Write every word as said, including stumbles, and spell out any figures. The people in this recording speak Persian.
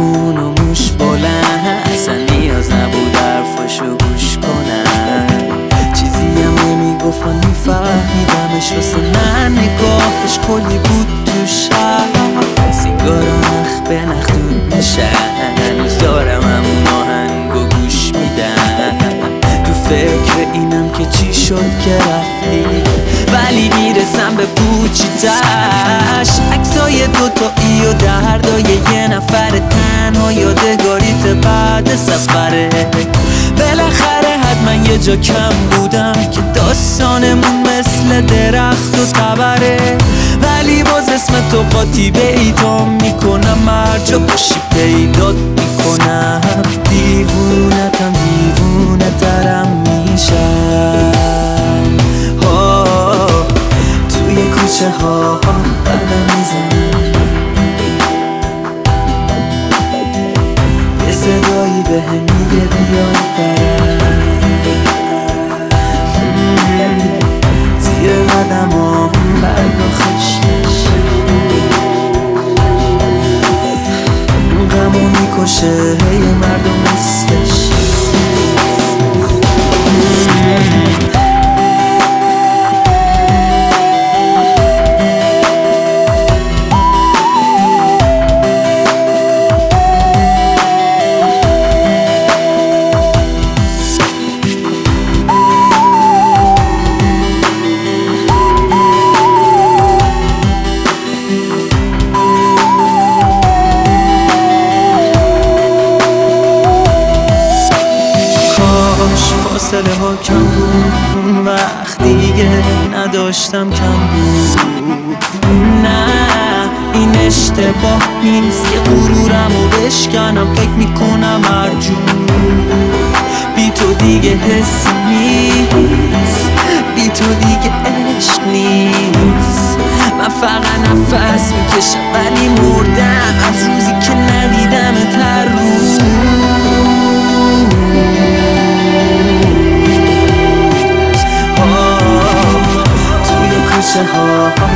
جون و موش بلند، اصلا نیاز نبود حرفاشو گوش کنم. چیزی هم نمیگفت من میفهمیدمش، واسه من نگاهش کلی بود تو شهر. سیگارا نخ به نخ دود میشن، هنوز دارم همون آهنگو گوش میدم. تو فکر اینم که چی شد که رفتی، ولی میرسم به پوچیدش. عکسای دوتایی و دردای یه نفر تنها، یادگاریت بعد سفره. بالاخره حتما یه جا کم بودم که داستانمون مثل درخت و تبره، ولی باز اسم تو قاطی بیتام میکنم، هر جا باشی پیدات میکنم. دیوونتم دیوونه ترم میشم توی کوچه ها قدم میزنم، یه صدایی به هم میگه بیای برم. زیر قدمام برگا خشکش غمو میکشه هی مردم مثلش. فاصله ها کم بود اون وقت، دیگه نداشتم کم بود. نه این اشتباه نیست که غرورم رو بشکنم، فکر میکنم هرجون بی تو دیگه حس نیست، بی تو دیگه عشق نیست. من فقط نفس میکشم ولی مردم از روزی که ندیدم هر روز. کوچه ها